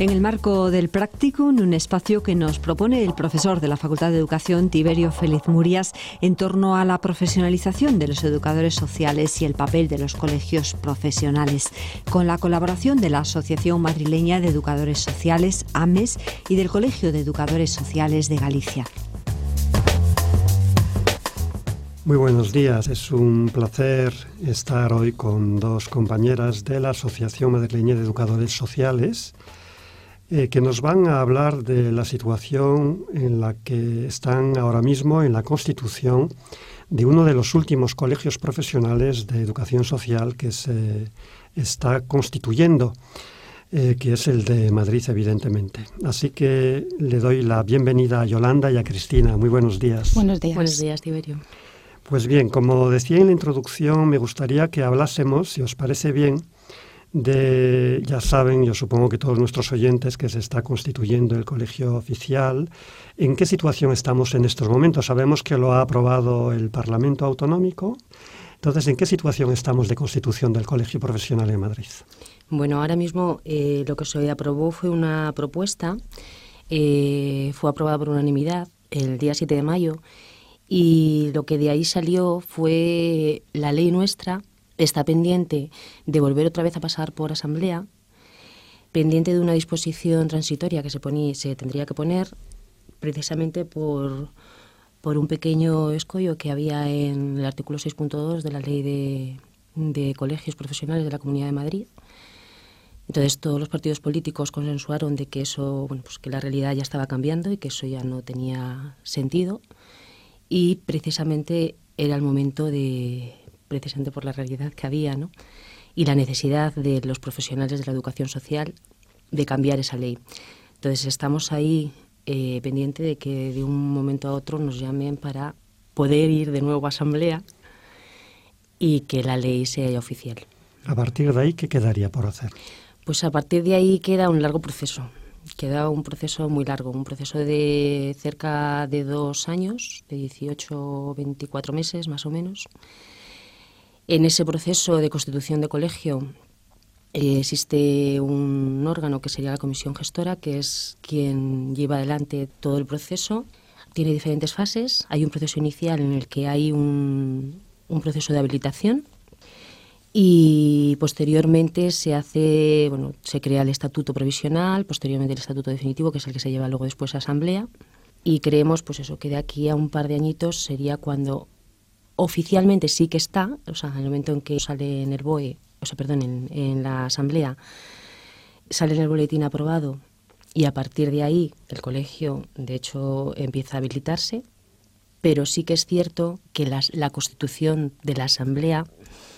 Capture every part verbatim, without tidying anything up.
En el marco del Practicum, un espacio que nos propone el profesor de la Facultad de Educación, Tiberio Félix Murias, en torno a la profesionalización de los educadores sociales y el papel de los colegios profesionales, con la colaboración de la Asociación Madrileña de Educadores Sociales, AMES, y del Colegio de Educadores Sociales de Galicia. Muy buenos días, es un placer estar hoy con dos compañeras de la Asociación Madrileña de Educadores Sociales, Eh, que nos van a hablar de la situación en la que están ahora mismo en la constitución de uno de los últimos colegios profesionales de educación social que se está constituyendo, eh, que es el de Madrid, evidentemente. Así que le doy la bienvenida a Yolanda y a Cristina. Muy buenos días. Buenos días. Buenos días, Tiberio. Pues bien, como decía en la introducción, me gustaría que hablásemos, si os parece bien, de, ya saben, yo supongo que todos nuestros oyentes, que se está constituyendo el colegio oficial. ¿En qué situación estamos en estos momentos? Sabemos que lo ha aprobado el Parlamento Autonómico. Entonces, ¿en qué situación estamos de constitución del colegio profesional en Madrid? Bueno, ahora mismo eh, lo que se aprobó fue una propuesta, eh, fue aprobada por unanimidad el día siete de mayo, y lo que de ahí salió fue la ley nuestra. Está pendiente de volver otra vez a pasar por asamblea, pendiente de una disposición transitoria que se, ponía, se tendría que poner precisamente por, por un pequeño escollo que había en el artículo seis punto dos de la Ley de, de Colegios Profesionales de la Comunidad de Madrid. Entonces todos los partidos políticos consensuaron de que eso, bueno, pues que la realidad ya estaba cambiando y que eso ya no tenía sentido, y precisamente era el momento de... precisamente por la realidad que había, ¿no?, y la necesidad de los profesionales de la educación social de cambiar esa ley. Entonces estamos ahí eh, pendiente de que de un momento a otro nos llamen para poder ir de nuevo a asamblea y que la ley sea oficial. A partir de ahí, ¿qué quedaría por hacer? Pues a partir de ahí queda un largo proceso. Queda un proceso muy largo, un proceso de cerca de dos años, de dieciocho o veinticuatro meses más o menos. En ese proceso de constitución de colegio eh, existe un órgano que sería la comisión gestora, que es quien lleva adelante todo el proceso. Tiene diferentes fases. Hay un proceso inicial en el que hay un, un proceso de habilitación, y posteriormente se hace, bueno, se crea el estatuto provisional, posteriormente el estatuto definitivo, que es el que se lleva luego después a asamblea. Y creemos, pues eso, que de aquí a un par de añitos sería cuando oficialmente sí que está, o sea, en el momento en que sale en el B O E, o sea, perdón, en, en la asamblea, sale en el boletín aprobado, y a partir de ahí el colegio, de hecho, empieza a habilitarse, pero sí que es cierto que las, la constitución de la asamblea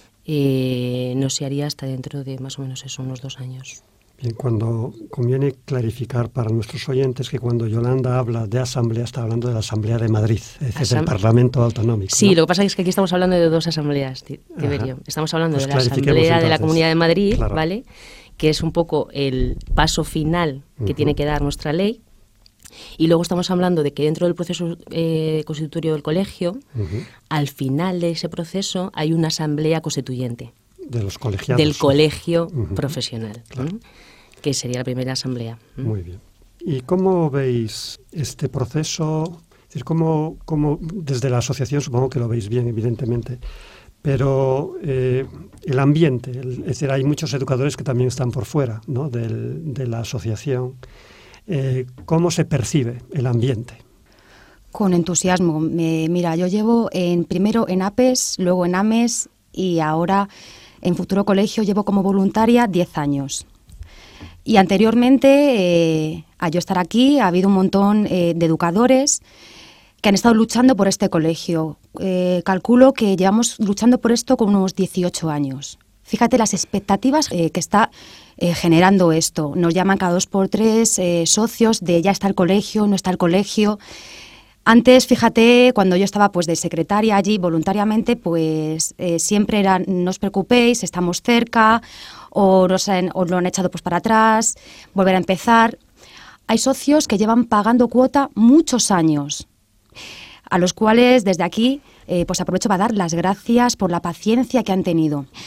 eh, no se haría hasta dentro de más o menos eso, unos dos años. Bien, cuando conviene clarificar para nuestros oyentes que cuando Yolanda habla de asamblea, está hablando de la Asamblea de Madrid, es decir, del Parlamento Autonómico. Sí, ¿no? lo que pasa es que aquí estamos hablando de dos asambleas, Tiberio. Ajá. Estamos hablando pues de la Asamblea entonces. de la Comunidad de Madrid, Claro. ¿vale?, que es un poco el paso final que uh-huh. tiene que dar nuestra ley. Y luego estamos hablando de que dentro del proceso eh, constitutorio del colegio, uh-huh. al final de ese proceso hay una asamblea constituyente. De los colegiados. Del colegio uh-huh. profesional, claro. ¿eh? que sería la primera asamblea. Muy bien. ¿Y cómo veis este proceso? Es decir, ¿cómo, cómo, desde la asociación supongo que lo veis bien, evidentemente, pero eh, el ambiente, el, es decir, hay muchos educadores que también están por fuera, ¿no?, del, de la asociación. Eh, ¿Cómo se percibe el ambiente? Con entusiasmo. Me, mira, yo llevo en, primero en APES, luego en AMES y ahora en Futuro Colegio llevo como voluntaria diez años. Y anteriormente eh, a yo estar aquí ha habido un montón eh, de educadores que han estado luchando por este colegio. Eh, calculo que llevamos luchando por esto con unos dieciocho años. Fíjate las expectativas eh, que está eh, generando esto. Nos llaman cada dos por tres eh, socios de ya está el colegio, no está el colegio. Antes, fíjate, cuando yo estaba pues de secretaria allí voluntariamente, pues eh, siempre era no os preocupéis, estamos cerca, o, nos han, o lo han echado pues para atrás, volver a empezar. Hay socios que llevan pagando cuota muchos años, a los cuales desde aquí eh, pues aprovecho para dar las gracias por la paciencia que han tenido.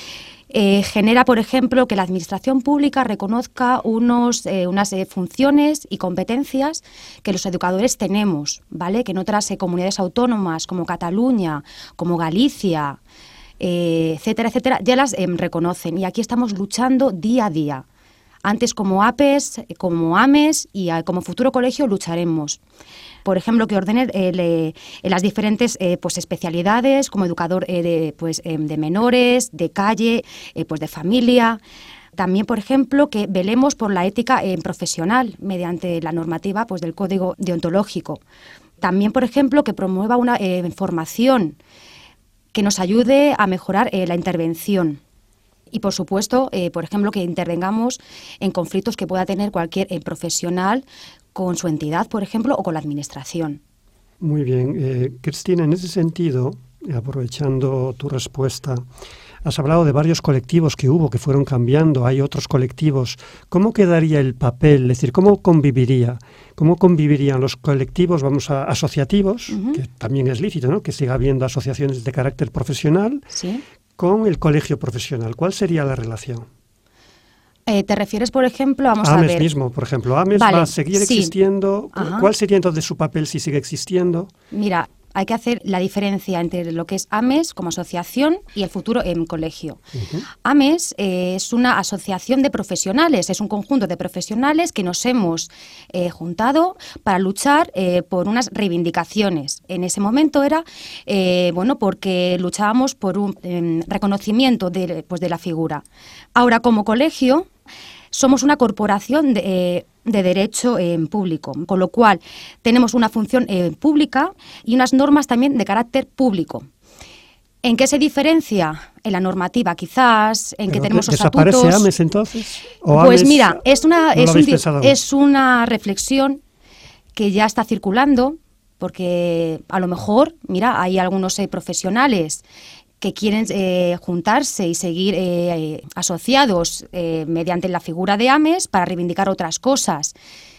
Eh, genera, por ejemplo, que la administración pública reconozca unos, eh, unas eh, funciones y competencias que los educadores tenemos, ¿vale? Que en otras eh, comunidades autónomas como Cataluña, como Galicia, eh, etcétera, etcétera, ya las eh, reconocen. Y aquí estamos luchando día a día. Antes como APES, como AMES y eh, como futuro colegio lucharemos. Por ejemplo, que ordene eh, le, las diferentes eh, pues, especialidades como educador eh, de, pues, eh, de menores, de calle, eh, pues, de familia. También, por ejemplo, que velemos por la ética eh, profesional mediante la normativa pues, del Código Deontológico. También, por ejemplo, que promueva una eh, formación que nos ayude a mejorar eh, la intervención. Y, por supuesto, eh, por ejemplo, que intervengamos en conflictos que pueda tener cualquier eh, profesional con su entidad, por ejemplo, o con la administración. Muy bien. Eh, Cristina, en ese sentido, aprovechando tu respuesta, has hablado de varios colectivos que hubo, que fueron cambiando, hay otros colectivos. ¿Cómo quedaría el papel? Es decir, ¿cómo conviviría? ¿Cómo convivirían los colectivos, vamos a asociativos, uh-huh. que también es lícito, ¿no?, que siga habiendo asociaciones de carácter profesional, ¿sí?, con el colegio profesional? ¿Cuál sería la relación? Eh, ¿Te refieres, por ejemplo, vamos AMES a ver... AMES mismo, por ejemplo. ¿AMES vale, va a seguir sí. existiendo? Ajá. ¿Cuál sería entonces su papel si sigue existiendo? Mira, hay que hacer la diferencia entre lo que es AMES como asociación y el futuro en colegio. Uh-huh. AMES eh, es una asociación de profesionales, es un conjunto de profesionales que nos hemos eh, juntado para luchar eh, por unas reivindicaciones. En ese momento era, eh, bueno, porque luchábamos por un eh, reconocimiento de, pues, de la figura. Ahora, como colegio, somos una corporación de, eh, de derecho eh, público, con lo cual tenemos una función eh, pública y unas normas también de carácter público. ¿En qué se diferencia? En la normativa, quizás, en que tenemos estatutos. ¿Desaparece AMES entonces? ¿O pues AMES, mira, es una, no es, un, es una reflexión que ya está circulando, porque a lo mejor, mira, hay algunos eh, profesionales que quieren eh, juntarse y seguir eh, asociados eh, mediante la figura de AMES para reivindicar otras cosas.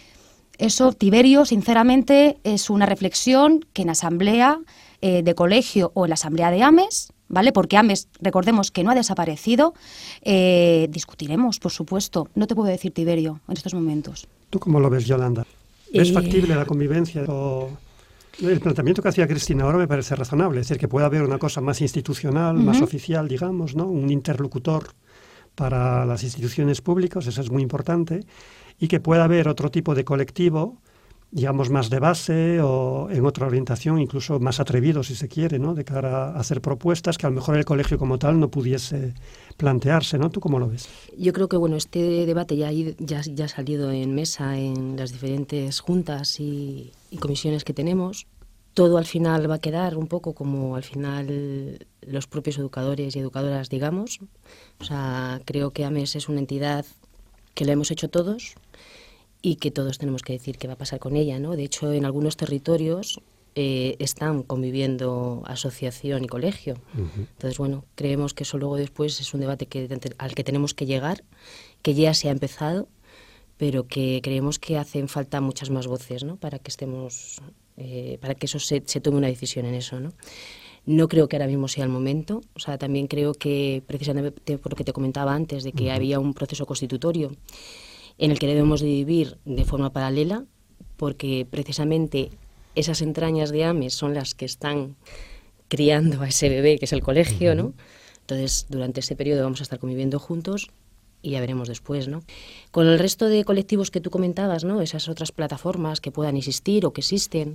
Eso, Tiberio, sinceramente, es una reflexión que en asamblea eh, de colegio o en la asamblea de AMES, ¿vale? Porque AMES, recordemos que no ha desaparecido, eh, discutiremos, por supuesto. No te puedo decir, Tiberio, en estos momentos. ¿Tú cómo lo ves, Yolanda? ¿Es eh... factible la convivencia o...? El planteamiento que hacía Cristina ahora me parece razonable, es decir, que pueda haber una cosa más institucional, uh-huh. más oficial, digamos, ¿no?, un interlocutor para las instituciones públicas, eso es muy importante, y que pueda haber otro tipo de colectivo, digamos, más de base o en otra orientación, incluso más atrevido, si se quiere, ¿no?, de cara a hacer propuestas que a lo mejor el colegio como tal no pudiese plantearse, ¿no? ¿Tú cómo lo ves? Yo creo que, bueno, este debate ya, ya, ya ha salido en mesa en las diferentes juntas y, y comisiones que tenemos. Todo al final va a quedar un poco como al final los propios educadores y educadoras digamos. O sea, creo que AMES es una entidad que la hemos hecho todos y que todos tenemos que decir qué va a pasar con ella, ¿no? De hecho, en algunos territorios eh, están conviviendo asociación y colegio. Uh-huh. Entonces, bueno, creemos que eso luego después es un debate que, al que tenemos que llegar, que ya se ha empezado, pero que creemos que hacen falta muchas más voces, ¿no?, para que estemos, eh, para que eso se, se tome una decisión en eso, ¿no? No creo que ahora mismo sea el momento. O sea, también creo que, precisamente por lo que te comentaba antes, de que uh-huh. había un proceso constitutorio en el que debemos de vivir de forma paralela, porque precisamente esas entrañas de AMES son las que están criando a ese bebé que es el colegio, ¿no? Entonces, durante ese periodo vamos a estar conviviendo juntos y ya veremos después, ¿no? Con el resto de colectivos que tú comentabas, ¿no?, esas otras plataformas que puedan existir o que existen,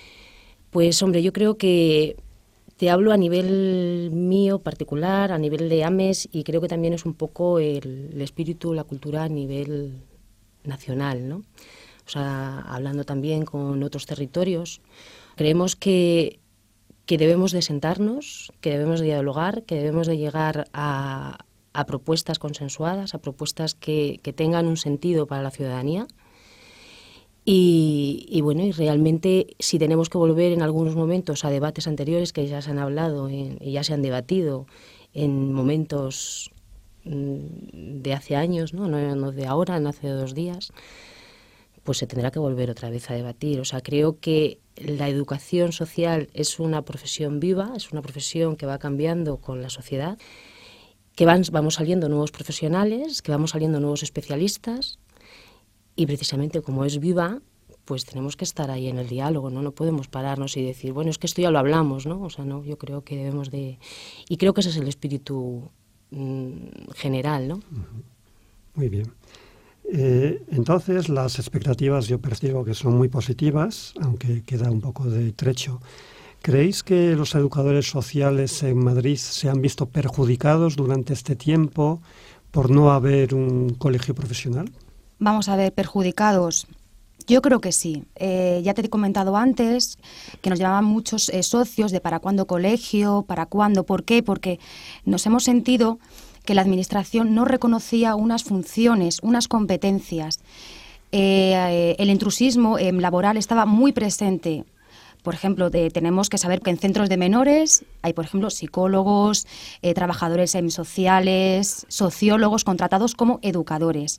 pues, hombre, yo creo que te hablo a nivel mío particular, a nivel de AMES, y creo que también es un poco el, el espíritu, la cultura a nivel nacional, ¿no? O sea, hablando también con otros territorios, creemos que, que debemos de sentarnos, que debemos de dialogar, que debemos de llegar a, a propuestas consensuadas, a propuestas que, que tengan un sentido para la ciudadanía. Y, y bueno, y realmente si tenemos que volver en algunos momentos a debates anteriores que ya se han hablado en, y ya se han debatido en momentos de hace años, ¿no? No, no de ahora, no hace dos días, pues se tendrá que volver otra vez a debatir. O sea, creo que la educación social es una profesión viva, es una profesión que va cambiando con la sociedad que van, vamos saliendo nuevos profesionales, que vamos saliendo nuevos especialistas y precisamente como es viva, pues tenemos que estar ahí en el diálogo, ¿no? No podemos pararnos y decir, bueno, es que esto ya lo hablamos, ¿no? O sea, no, yo creo que debemos de... Y creo que ese es el espíritu mmm, general, ¿no? Muy bien. Eh, entonces, las expectativas yo percibo que son muy positivas, aunque queda un poco de trecho. ¿Creéis que los educadores sociales en Madrid se han visto perjudicados durante este tiempo por no haber un colegio profesional? Vamos a ver, perjudicados. Yo creo que sí. Eh, ya te he comentado antes que nos llamaban muchos eh, socios de para cuándo colegio, para cuándo, por qué, porque nos hemos sentido que la Administración no reconocía unas funciones, unas competencias. Eh, eh, el intrusismo eh, laboral estaba muy presente. Por ejemplo, de, tenemos que saber que en centros de menores hay, por ejemplo, psicólogos, eh, trabajadores eh, sociales, sociólogos contratados como educadores.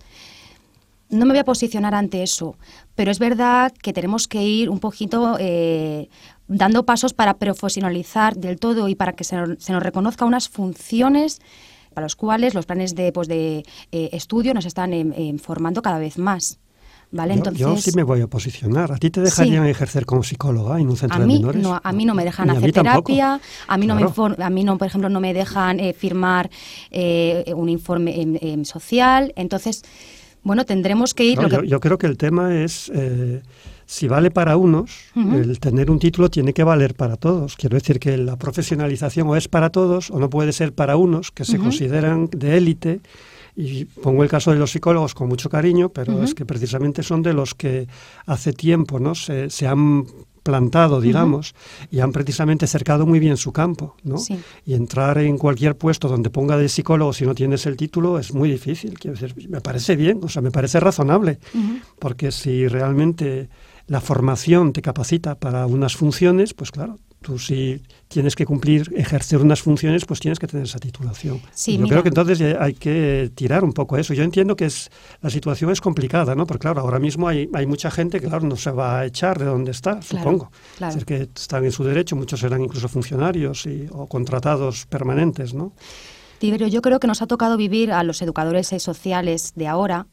No me voy a posicionar ante eso, pero es verdad que tenemos que ir un poquito eh, dando pasos para profesionalizar del todo y para que se nos, se nos reconozca unas funciones para las cuales los planes de, pues, de eh, estudio nos están eh, eh, formando cada vez más. ¿Vale? Yo, Entonces, yo sí me voy a posicionar. ¿A ti te dejarían sí. ejercer como psicóloga en un centro a mí, de menores? No, a mí no me dejan Ni hacer a terapia, a mí, claro. no me inform, a mí no, por ejemplo, no me dejan eh, firmar eh, un informe eh, eh, social. Entonces, bueno, tendremos que ir... Claro, lo que... Yo, yo creo que el tema es, eh, si vale para unos, uh-huh. el tener un título tiene que valer para todos. Quiero decir que la profesionalización o es para todos o no puede ser para unos que se uh-huh. consideran de élite. Y pongo el caso de los psicólogos con mucho cariño, pero uh-huh. es que precisamente son de los que hace tiempo, ¿no? se, se han plantado, digamos, uh-huh. y han precisamente cercado muy bien su campo, ¿no? Sí. Y entrar en cualquier puesto donde ponga de psicólogo si no tienes el título es muy difícil. Quiero decir, me parece bien, o sea, me parece razonable, uh-huh. porque si realmente la formación te capacita para unas funciones, pues claro, tú si tienes que cumplir, ejercer unas funciones, pues tienes que tener esa titulación. Sí, Yo mira. creo que entonces hay que tirar un poco eso. Yo entiendo que es la situación es complicada, ¿no? Porque claro, ahora mismo hay, hay mucha gente que claro no se va a echar de donde está, claro, supongo. Claro. Es decir, que están en su derecho, muchos serán incluso funcionarios y, o contratados permanentes, ¿no? Tiberio, yo creo que nos ha tocado vivir a los educadores sociales de ahora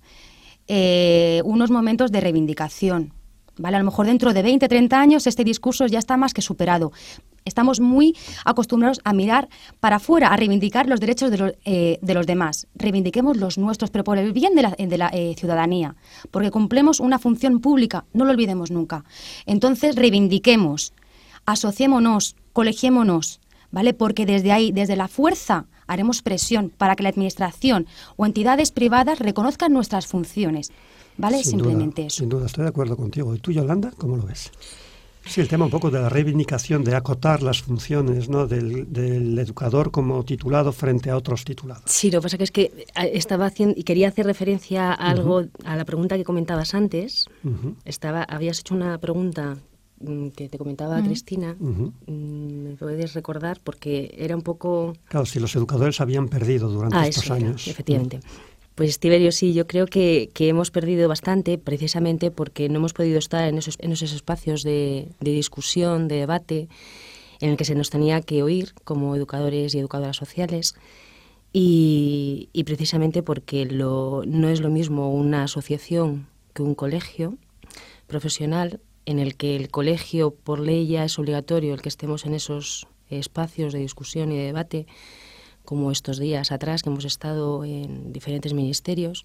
eh, unos momentos de reivindicación. ¿Vale? A lo mejor dentro de veinte, treinta años este discurso ya está más que superado. Estamos muy acostumbrados a mirar para afuera, a reivindicar los derechos de los, eh, de los demás. Reivindiquemos los nuestros, pero por el bien de la, de la eh, ciudadanía, porque cumplimos una función pública, no lo olvidemos nunca. Entonces reivindiquemos, asociémonos, colegiémonos, ¿vale? Porque desde ahí, desde la fuerza, haremos presión para que la Administración o entidades privadas reconozcan nuestras funciones. ¿Vale? Sin Simplemente duda, eso. Sin duda, estoy de acuerdo contigo. ¿Y tú, Yolanda, cómo lo ves? Sí, el tema un poco de la reivindicación, de acotar las funciones, ¿no? del, del educador como titulado frente a otros titulados. Sí, lo que pasa que es que estaba haciendo y quería hacer referencia a algo, uh-huh. a la pregunta que comentabas antes. Uh-huh. Estaba, habías hecho una pregunta que te comentaba uh-huh. Cristina, uh-huh. ¿me puedes recordar? Porque era un poco... Claro, si los educadores habían perdido durante ah, estos eso años. Era, efectivamente. Uh-huh. Pues Tiberio, sí, yo creo que, que hemos perdido bastante precisamente porque no hemos podido estar en esos, en esos espacios de, de discusión, de debate, en el que se nos tenía que oír como educadores y educadoras sociales y, y precisamente porque lo, no es lo mismo una asociación que un colegio profesional en el que el colegio por ley ya es obligatorio el que estemos en esos espacios de discusión y de debate, como estos días atrás que hemos estado en diferentes ministerios,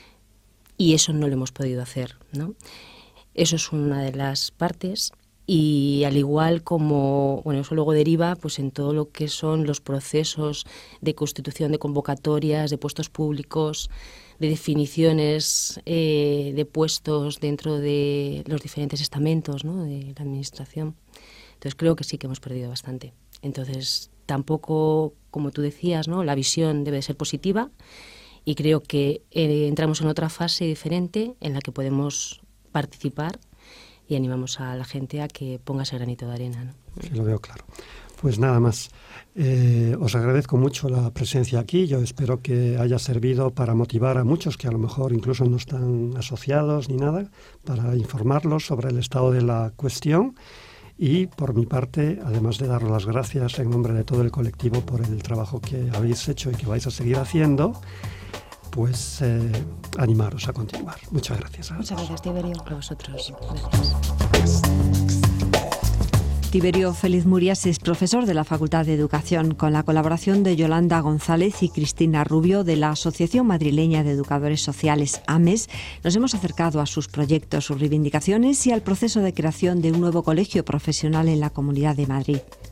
y eso no lo hemos podido hacer, ¿no? Eso es una de las partes, y al igual como, bueno, eso luego deriva pues en todo lo que son los procesos de constitución de convocatorias, de puestos públicos, de definiciones eh, de puestos dentro de los diferentes estamentos, ¿no? De la administración. Entonces creo que sí que hemos perdido bastante. Entonces tampoco, como tú decías, ¿no? La visión debe ser positiva y creo que eh, entramos en otra fase diferente en la que podemos participar y animamos a la gente a que ponga ese granito de arena, ¿no? Sí, lo veo claro. Pues nada más. Eh, os agradezco mucho la presencia aquí. Yo espero que haya servido para motivar a muchos que a lo mejor incluso no están asociados ni nada, para informarlos sobre el estado de la cuestión. Y por mi parte, además de daros las gracias en nombre de todo el colectivo por el trabajo que habéis hecho y que vais a seguir haciendo, pues eh, animaros a continuar. Muchas gracias. Muchas gracias, Tiberio. A vosotros. Gracias. Tiberio Félix Murias es profesor de la Facultad de Educación, con la colaboración de Yolanda González y Cristina Rubio de la Asociación Madrileña de Educadores Sociales, AMES. Nos hemos acercado a sus proyectos, sus reivindicaciones y al proceso de creación de un nuevo colegio profesional en la Comunidad de Madrid.